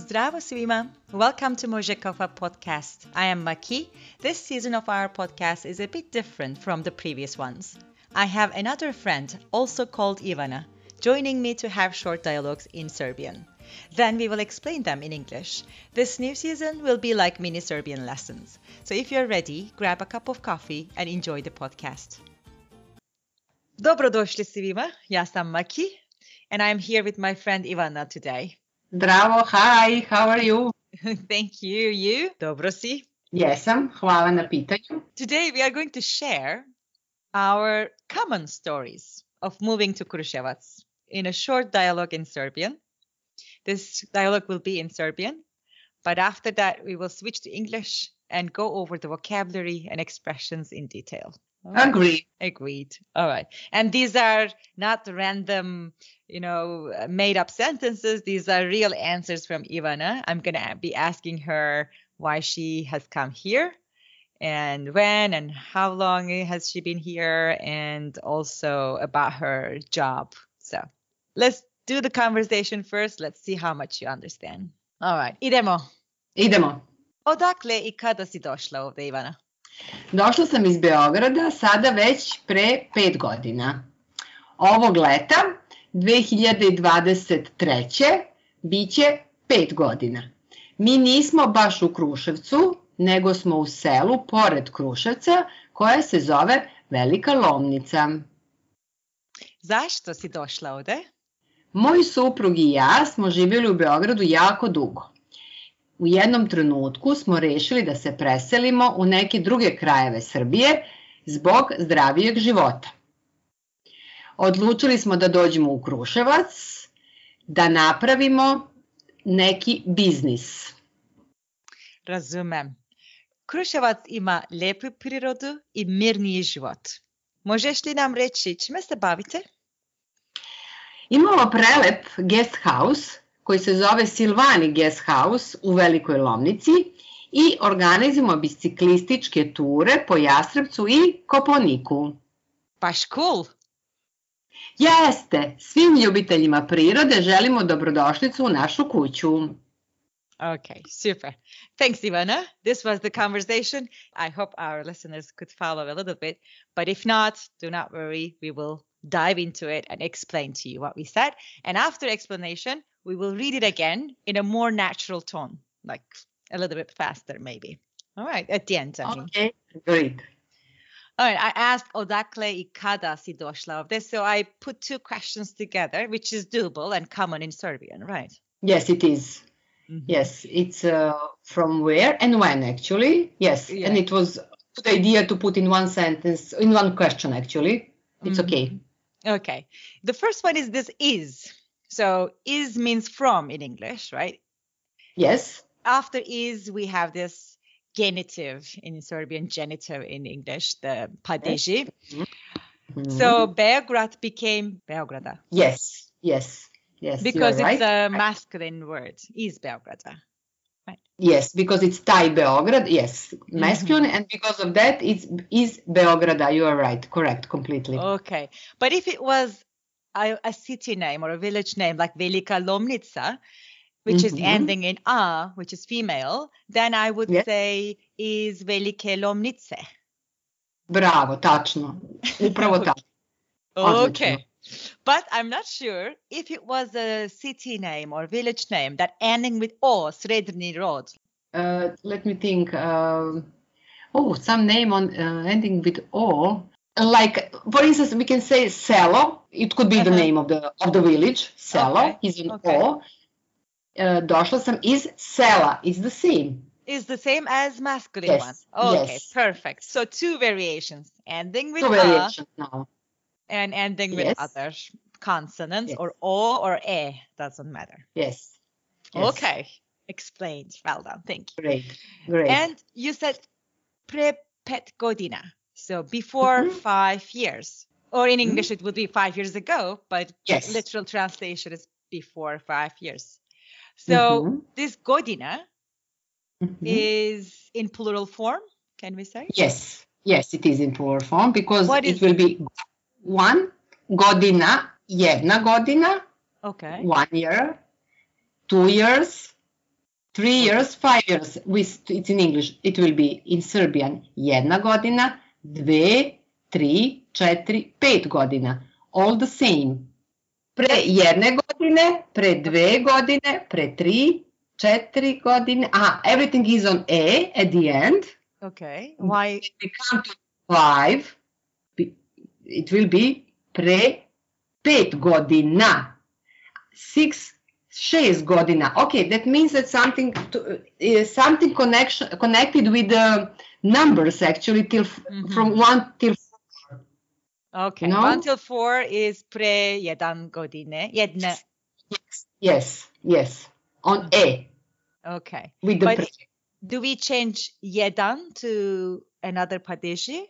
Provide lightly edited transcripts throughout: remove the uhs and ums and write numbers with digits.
Zdravo svima! Welcome to Možekova podcast. I am Maki. This season of our podcast is a bit different from the previous ones. I have another friend, also called Ivana, joining me to have short dialogues in Serbian. Then we will explain them in English. This new season will be like mini Serbian lessons. So if you're ready, grab a cup of coffee and enjoy the podcast. Dobrodošli svima, ja sam Maki, and I'm here with my friend Ivana today. Zdravo, hi, how are you? Thank you. You? Dobro si? Jesam, hvala na pitanju. Today we are going to share our common stories of moving to Kruševac in a short dialogue in Serbian. This dialogue will be in Serbian, but after that we will switch to English and go over the vocabulary and expressions in detail. Right. Agreed. All right. And these are not random, made up sentences. These are real answers from Ivana. I'm going to be asking her why she has come here and when and how long has she been here and also about her job. So let's do the conversation first. Let's see how much you understand. All right. Idemo. Odakle I kada si došla ovde, Ivana? Došla sam iz Beograda sada već pre 5 godina. Ovog leta, 2023. biće 5 godina. Mi nismo baš u Kruševcu, nego smo u selu pored Kruševca koje se zove Velika Lomnica. Zašto si došla ovde? Moj suprug i ja smo živjeli u Beogradu jako dugo. U jednom trenutku smo rešili da se preselimo u neke druge krajeve Srbije zbog zdravijeg života. Odlučili smo da dođemo u Kruševac, da napravimo neki biznis. Razumem. Kruševac ima lepu prirodu i mirniji život. Možeš li nam reći čime se bavite? Imamo prelep guest house koji se zove Silvani Guest House u Velikoj Lomnici i organizujemo biciklističke ture po Jastrebcu i Kopaoniku. Baš cool! Jeste! Svim ljubiteljima prirode želimo dobrodošlicu u našu kuću. Okay, super. Thanks, Ivana. This was the conversation. I hope our listeners could follow a little bit, but if not, do not worry. We will dive into it and explain to you what we said. And after explanation, we will read it again in a more natural tone, like a little bit faster maybe. All right, at the end. Okay, great. All right, I asked odakle I kada si došla ovde, so I put two questions together, which is doable and common in Serbian, right? Yes, it is. Mm-hmm. Yes, it's from where and when actually. Yes, yeah. And it was a good idea to put in one sentence, in one question actually. It's okay. Okay. The first one is this is. So is means from in English, right? Yes. After is, we have this genitive in Serbian, genitive in English, the padeži. Mm-hmm. So Beograd became Beograda. Yes. Because it's a masculine word, is Beograda. Right. Yes, because it's Taj Beograd, yes, masculine, and because of that, it's is Beograda. You are right, correct, completely. Okay, but if it was a city name or a village name like Velika Lomnica, which is ending in a, which is female, then I would say is Velike Lomnice. Bravo, tačno. Upravo tako. Okay. But I'm not sure if it was a city name or village name that ending with O, Srednji Rod. Let me think. Some name on ending with O. Like, for instance, we can say Selo. It could be the name of the village. Selo is an O. Došla sam iz Sela. It's the same. Is the same as masculine one. Okay, perfect. So two variations. Ending with two variations now. And ending with other consonants or O or E. Doesn't matter. Yes. Okay. Explained. Well done. Thank you. Great. And you said pre 5 godina. So before 5 years. Or in English, it would be 5 years ago, but literal translation is before 5 years. So this godina is in plural form, can we say? Yes, it is in plural form because it will be one godina, jedna godina, 1 year, 2 years, 3 years, 5 years. It's in English. It will be in Serbian 1 godina, 2, 3, 4, 5 godina. All the same. Pre 1 godine, pre 2 godine, pre 3, 4 godine. Everything is on A at the end. Okay. Why? When we come to 5, it will be pre 5 godina. 6 godina. Okay, that means that something connected with the numbers actually from 1 till 4. Okay, 1 till 4 is pre 1 godine. Yes. On A. Okay. With the but do we change 1 to another padeži?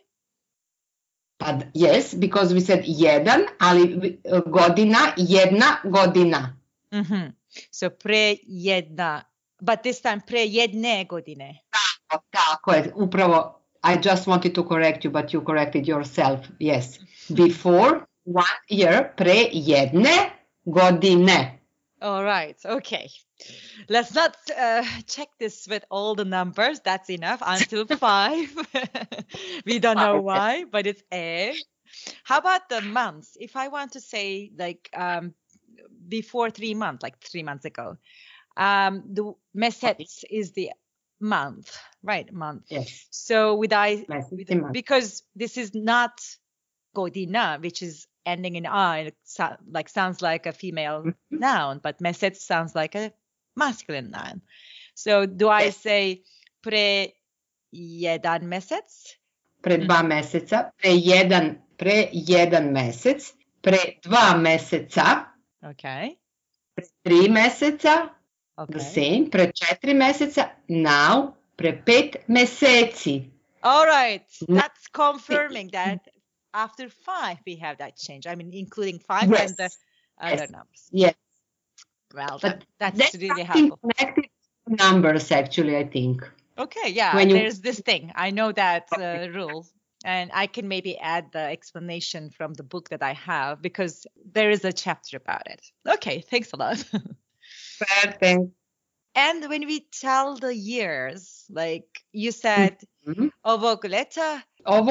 Yes, because we said 1, ali godina, 1 godina. So pre 1, but this time pre 1 godine. Tako je, upravo. I just wanted to correct you, but you corrected yourself. Yes. Before 1 year, pre 1 godine. All right. Okay. Let's not check this with all the numbers. That's enough until 5. We don't know why, but it's A. How about the months? If I want to say like before 3 months, like 3 months ago, the mesec is the month, right? Month. Yes. So because this is not godina, which is ending in a, it sounds like a female noun, but mesec sounds like a masculine noun. So do I say pre 1 mesec? Pre 2 meseca, pre 1 mesec, pre 2 meseca. Okay. Pre 3 meseca. Okay. The same. Pre 4 meseca. Now pre 5 meseci. All right. That's confirming that after 5 we have that change. I mean, including 5 and the other numbers. Yes. Well, that's really helpful. Connected to numbers, actually, I think. Okay, yeah. There's this thing. I know that rule, and I can maybe add the explanation from the book that I have because there is a chapter about it. Okay, thanks a lot. Thanks. And when we tell the years, like you said, ovog leta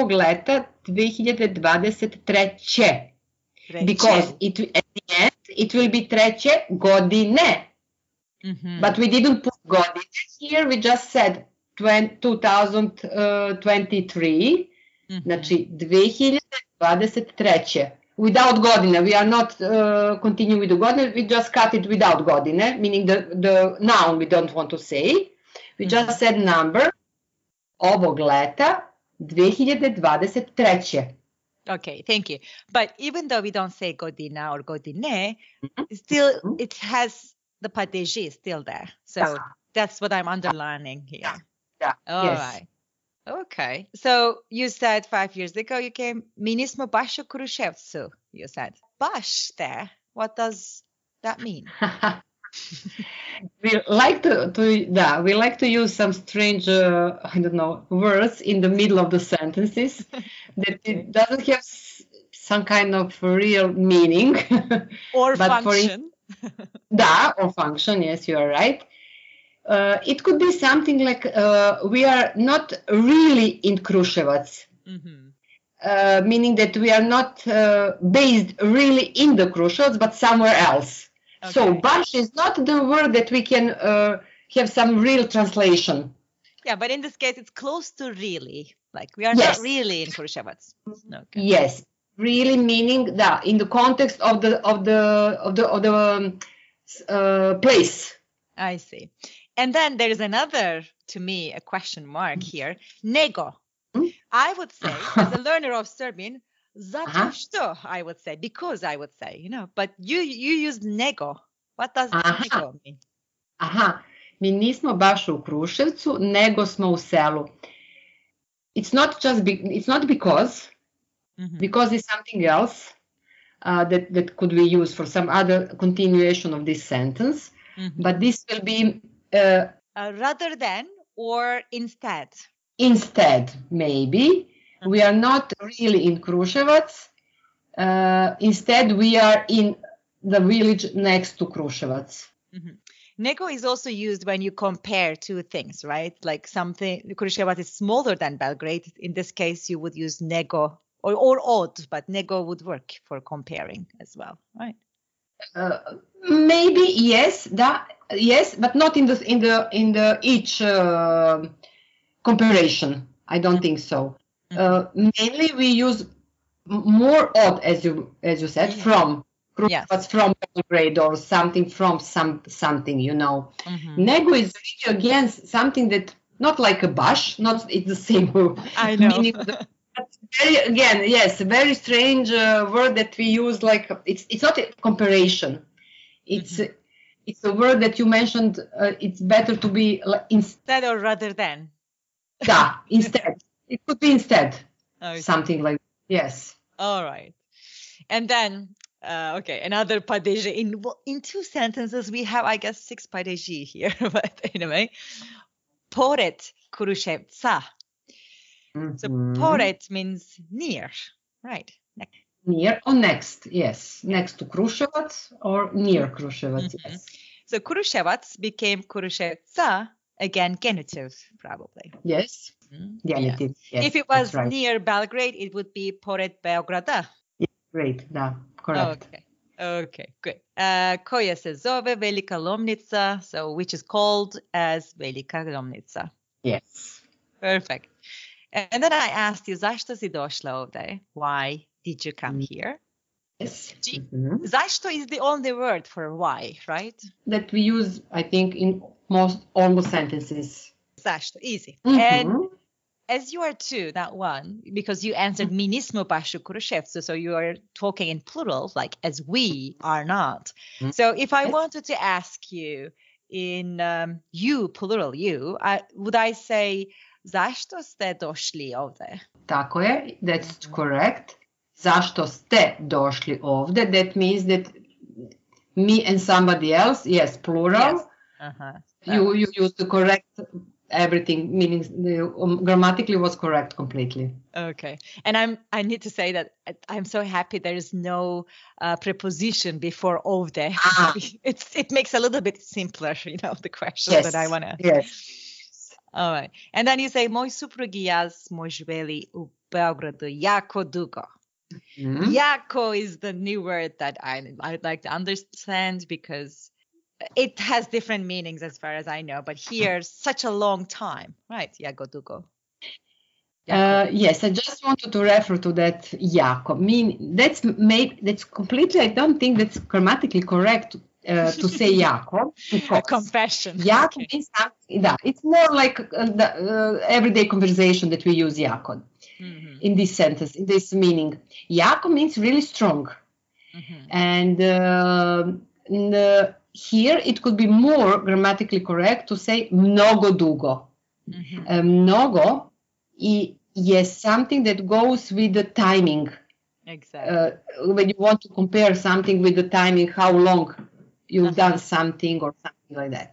2023. Because at the end it will be treće godine. But we didn't put godine here, we just said 2023. Znači 2023. Without godine, we are not continuing with the godine, we just cut it without godine, meaning the noun we don't want to say. We just said number ovog leta 2023. Okay, thank you. But even though we don't say godina or godine, still it has the padeži still there. So that's what I'm underlining here. Yeah. All right. Okay. So you said 5 years ago you came. Mi nismo baš u Kruševcu, you said. Baš there. What does that mean? We like to use some strange, words in the middle of the sentences that it doesn't have some kind of real meaning. Or function. Or function, yes, you are right. It could be something like we are not really in Kruševac, meaning that we are not based really in the Kruševac, but somewhere else. Okay. So baš is not the word that we can have some real translation. Yeah, but in this case, it's close to really. Like we are not really in Kruševac. Okay. Yes, really meaning that in the context of the place. I see. And then there is another, to me, a question mark here. Nego. I would say, as a learner of Serbian, zato što, I would say, because I would say, but you use nego. What does nego mean? Mi nismo baš u Kruševcu, nego smo u selu. It's not because, because it's something else that could be used for some other continuation of this sentence. But this will be rather than or instead. Instead, maybe. We are not really in Kruševac. Instead, we are in the village next to Kruševac. Nego is also used when you compare two things, right? Like something, Kruševac is smaller than Belgrade. In this case, you would use nego or odd, but nego would work for comparing as well, right? Maybe yes, yes, but not in the each comparison. I don't think so. Mainly we use more odd, as you said, from Kruševac, from Belgrade or something from something, you know. Nego is really again something that not like a bash, not it's the same I know. meaning. Very strange word that we use. Like it's not a comparison. It's a word that you mentioned. It's better to be instead or rather than. Yeah, instead. It could be instead. Okay. Something like yes. All right, and then another падежи. In two sentences we have, I guess, 6 падежи here, but anyway, pored Kruševca. So pored means near, right? Near or next, yes. Next to Kruševac or near Kruševac, yes. So Kruševac became Kruševca, again genitive, probably. Yes, genitive. Yes, if it was near Belgrade, it would be pored Beograda. Yeah, great, da, correct. Okay, good. Koja se zove Velika Lomnica, so which is called as Velika Lomnica. Yes. Perfect. And then I asked you, zašto si došla ovdje? Why did you come here? Yes. Zašto is the only word for why, right? That we use, I think, in almost sentences. Zašto, easy. And as you are two, not one, because you answered mi nismo baš u Kruševcu, so you are talking in plural, like as we are not. So if I wanted to ask you in you, plural you, would I say, zašto ste došli ovdje? Tako je, that's correct. Zašto ste došli ovdje? That means that me and somebody else, yes, plural. Yes. You use the correct everything, meaning grammatically was correct completely. Okay. And I need to say that I'm so happy there is no preposition before ovdje. It makes a little bit simpler, the questions that I want to. Yes. All right. And then you say, moj suprug I ja smo živeli u Beogradu jako dugo. Jako is the new word that I'd like to understand because it has different meanings as far as I know. But here, such a long time, right? Jako dugo. Yes, I just wanted to refer to that jako. That's completely, I don't think that's grammatically correct to say jako. A confession. Jako means something, it's more like the everyday conversation that we use jako in this sentence, in this meaning. Jako means really strong. And here it could be more grammatically correct to say mnogo dugo. Mnogo is something that goes with the timing. Exactly. When you want to compare something with the timing, how long you've done something or something like that.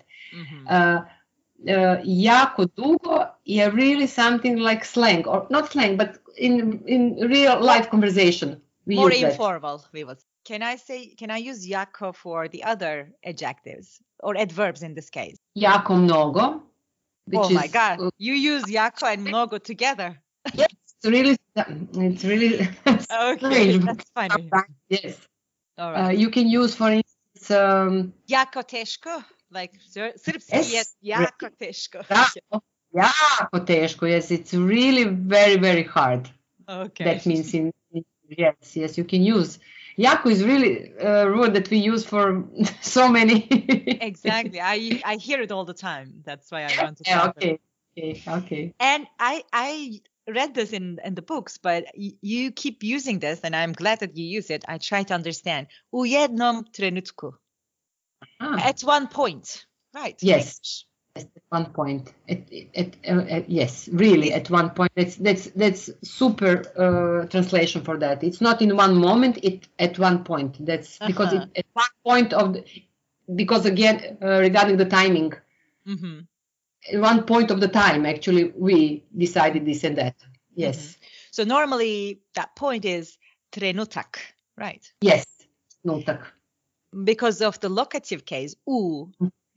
Jako dugo is really something like slang, or not slang, but in real life conversation. More informal. Can I use jako for the other adjectives or adverbs in this case? Jako mnogo. Oh my God! You use jako and mnogo together. Yes, it's really okay. That's funny. Yes. All right. You can use, for instance, jako teško, like srpski je jako teško. Jako teško. Yes, it's really very, very hard. Okay. That means yes, you can use. Jako is really a word that we use for so many. Exactly. I hear it all the time. That's why I want to Okay. And I read this in the books, but you keep using this, and I'm glad that you use it. I try to understand. U jednom trenutku. At one point. Right. Yes. At one point. Yes, really, at one point. That's super translation for that. It's not in one moment. It at one point. That's because it at one point because again regarding the timing. At one point of the time, actually, we decided this and that. Yes. So normally that point is trenutak, right? Yes, trenutak. Because of the locative case, u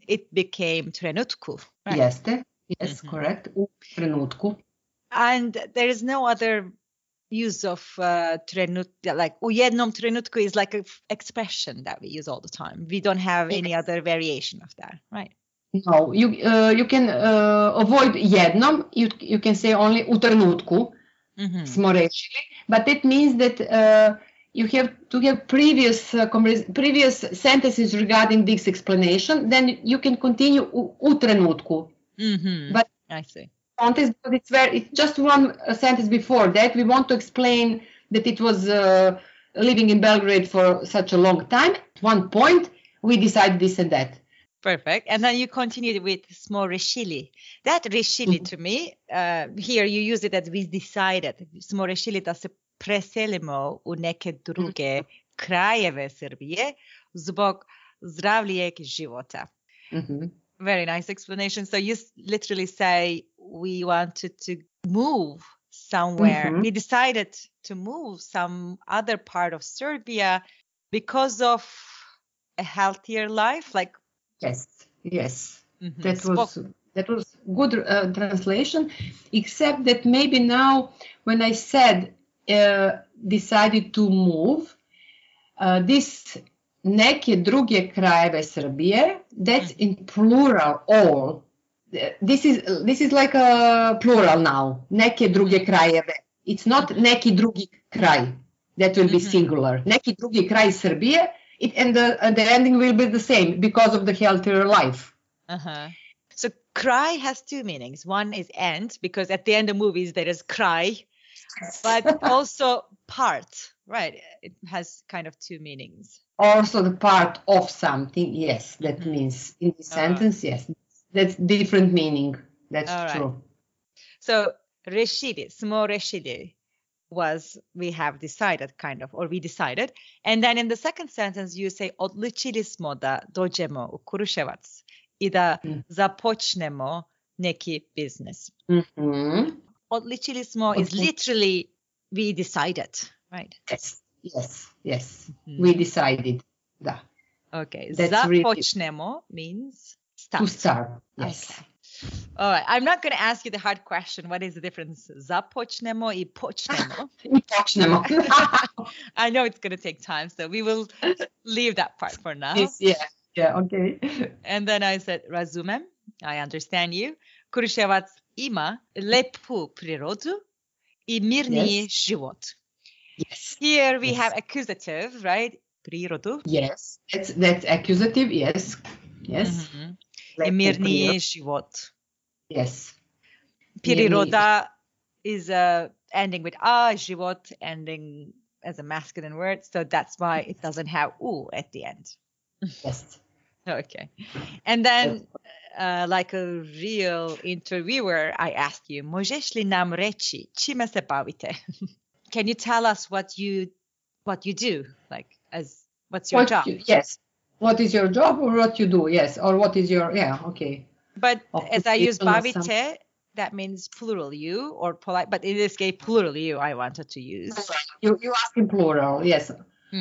it became trenutku. Right? Yes, correct. U trenutku. And there is no other use of trenutku, like u jednom trenutku is like an expression that we use all the time. We don't have any other variation of that, right? No, you can avoid jednom. You can say only u trenutku, smo rešili, but it means that you have to have previous sentences regarding this explanation. Then you can continue u trenutku. But I see. It's just one sentence before that. We want to explain that it was living in Belgrade for such a long time. At one point, we decided this and that. Perfect. And then you continued with smo rešili. That rešili to me, here you use it as we decided. Smo rešili da se preselimo u neke druge krajeve Srbije zbog zdravlijeg života. Very nice explanation. So you literally say we wanted to move somewhere. We decided to move some other part of Serbia because of a healthier life. Like yes. That was good translation. Except that maybe now when I said decided to move, this neke druge krajeve Srbije, that's in plural, all. This is like a plural now. Neke druge krajeve. It's not neki drugi kraj. That will be singular. Neki drugi kraj Srbije, and the ending will be the same because of the healthier life. So kraj has two meanings. One is end, because at the end of movies there is kraj, but also part, right? It has kind of two meanings. Also the part of something, yes, that means in the sentence, yes. That's different meaning. That's true. So rešili, smo rešili was we have decided kind of, or we decided. And then in the second sentence you say odlučili smo da dođemo u Kruševac I da započnemo neki business. Odlučili smo is literally we decided, right? Yes. We decided. Da. Okay. Započnemo means start. To start, yes. Okay. All right. I'm not going to ask you the hard question. What is the difference? Započnemo I počnemo. Počnemo. I know it's going to take time, so we will leave that part for now. Yeah, okay. And then I said, razumem, I understand you. Kruševac ima lepu prirodu I mirniji život. Yes. Here we have accusative, right? Prirodu. Yes, that's accusative, yes. I mirniji život. Yes. Priroda is ending with a, život ending as a masculine word, so that's why it doesn't have u at the end. Yes. Okay. And then, like a real interviewer, I ask you, možeš li nam reći čime se bavite? Can you tell us what you do? Like, what's your job? Yes. What is your job or what you do? Yes. Or what is your, okay. But as I use bavite, that means plural you or polite, but in this case, plural you I wanted to use. You ask in plural, yes.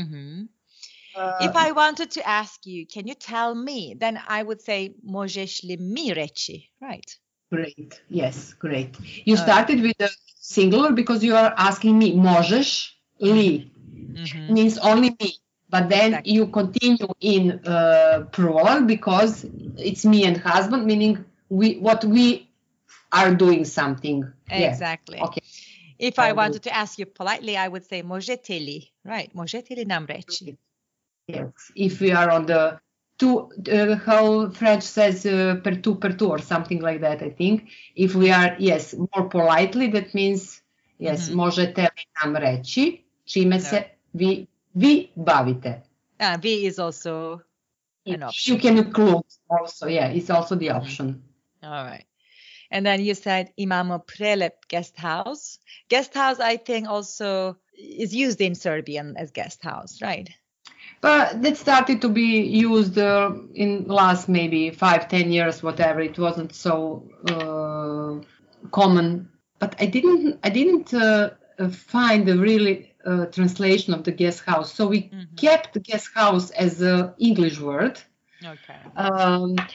If I wanted to ask you, can you tell me? Then I would say, možeš li mi reći? Right. Great. Yes, great. You started with the singular because you are asking me, možeš li means only me. But then you continue in plural because it's me and husband, meaning we are doing something. Exactly. Yeah. Okay. If I wanted to ask you politely, I would say, možete li? Right. Možete li nam reći? Yes. If we are on the two, how French says per tu or something like that, I think. If we are, more politely, that means, možete li nam reći čime se vi bavite. Vi is also an option. You can include also, it's also the option. All right. And then you said imamo prelep guest house. Guest house, I think, also is used in Serbian as guest house, right? But that started to be used in last maybe 5-10 years, whatever. It wasn't so common. But I didn't find the really translation of the guest house. So we kept the guest house as an English word. Okay.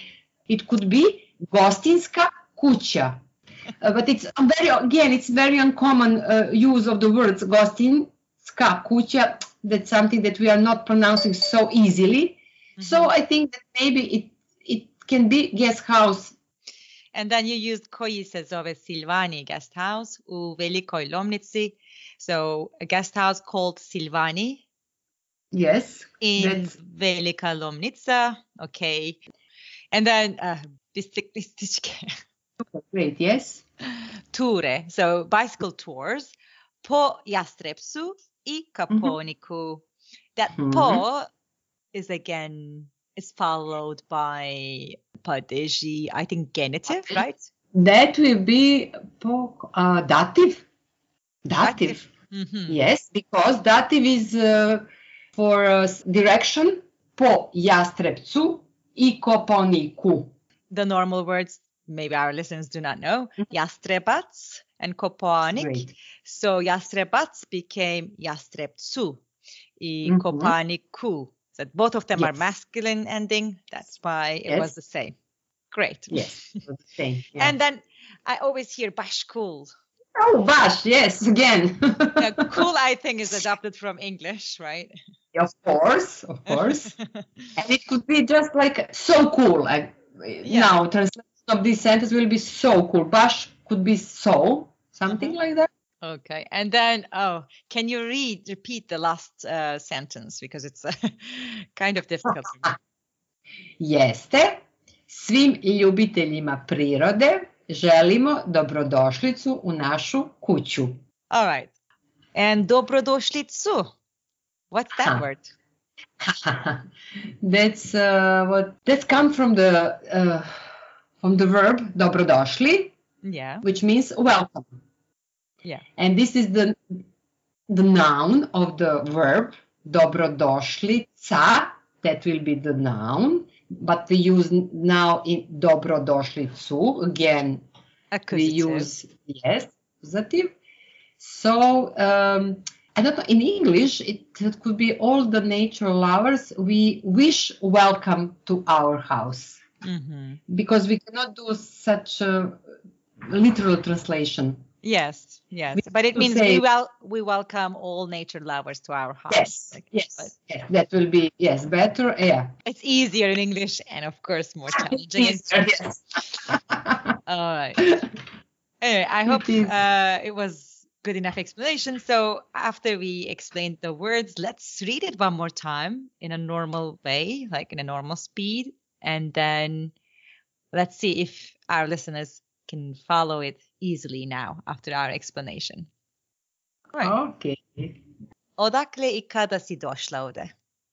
It could be gostinska kuća. But it's very uncommon use of the words gostinska kuća. That's something that we are not pronouncing so easily. So I think that maybe it can be guest house. And then you used koji se zove Silvani guest house u Velikoj Lomnici. So a guest house called Silvani. Yes. In Velika Lomnica. Okay. And then biciklističke. Great, yes. Ture. So bicycle tours po Jastrepcu I Kaponiku. That po is followed by padeži, I think genitive, right? That will be dative. Dative. Yes, because dative is for direction po Jastrepcu I Koponiku. The normal words, maybe our listeners do not know, Jastrebac and Kopanik. Great. So Jastrebac became Jastrepcu I Kopaniku. So both of them are masculine ending. That's why it was the same. Great. Yes, it was the same. Yeah. And then I always hear Bashkul. Oh, Bash, yes, again. Cool, I think, is adopted from English, right? Of course. And it could be just like so cool. Now, translation of this sentence will be so cool. Bash could be so, something like that. Okay. And then, can you repeat the last sentence? Because it's kind of difficult. Jeste. Svim ljubiteljima prirode želimo dobrodošlicu u našu kuću. All right. And dobrodošlicu. What's that word? That's come from the verb dobrodošli, which means welcome. Yeah. And this is the noun of the verb dobrodošlica. That will be the noun, but we use now in dobrodošlicu again. Accusative. We use accusative. So I don't know, in English it could be all the nature lovers. We wish welcome to our house because we cannot do such a literal translation. Yes, but it means we welcome all nature lovers to our house. Yes, that will be better. Yeah, it's easier in English and of course more challenging. Yes. All right. Anyway, I hope it was good enough explanation. So after we explained the words, let's read it one more time in a normal way, like in a normal speed, and then let's see if our listeners can follow it easily now after our explanation. Right. Okay. Odakle I kada si došla ovde?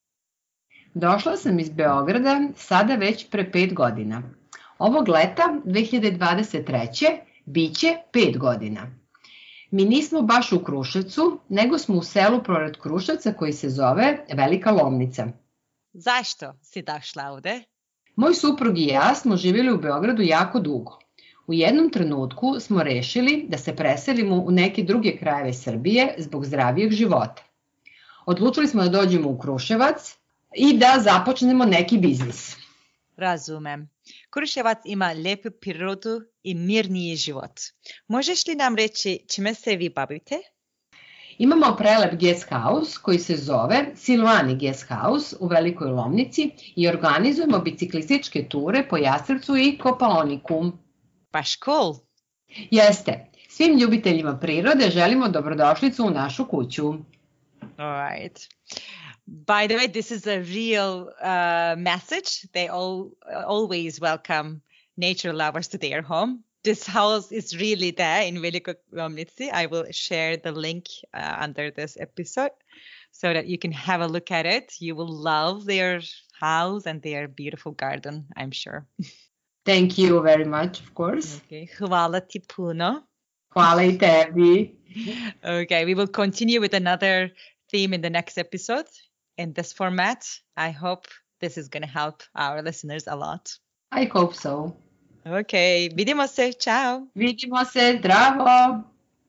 Došla sam iz Beograda sada već pre 5 godina. Ovog leta 2023. biće 5 godina. Mi nismo baš u Kruševcu, nego smo u selu pored Kruševca koji se zove Velika Lomnica. Zašto si došla ovde? Moj suprug I ja smo živjeli u Beogradu jako dugo. U jednom trenutku smo rešili da se preselimo u neke druge krajeve Srbije zbog zdravijeg života. Odlučili smo da dođemo u Kruševac I da započnemo neki biznis. Razumem. Kruševac ima lijepu prirodu I mirniji život. Možeš li nam reći čime se vi bavite? Imamo prelep guest house koji se zove Silvani guest house u Velikoj Lomnici I organizujemo biciklističke ture po Jastrepcu I Kopaoniku. Baš cool. Jeste. Svim ljubiteljima prirode želimo dobrodošlicu u našu kuću. All right. By the way, this is a real message. They always welcome nature lovers to their home. This house is really there in Velikoj Lomnici. I will share the link under this episode so that you can have a look at it. You will love their house and their beautiful garden, I'm sure. Thank you very much, of course. Okay. Hvala ti puno. Hvala I tebi. Okay, we will continue with another theme in the next episode in this format. I hope this is going to help our listeners a lot. I hope so. Okay, vidimo se, ciao. Vidimo se, zdravo.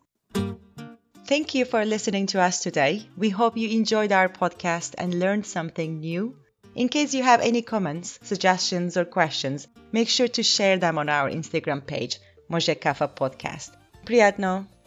Thank you for listening to us today. We hope you enjoyed our podcast and learned something new. In case you have any comments, suggestions, or questions, make sure to share them on our Instagram page, Može Kafa Podcast. Prijatno!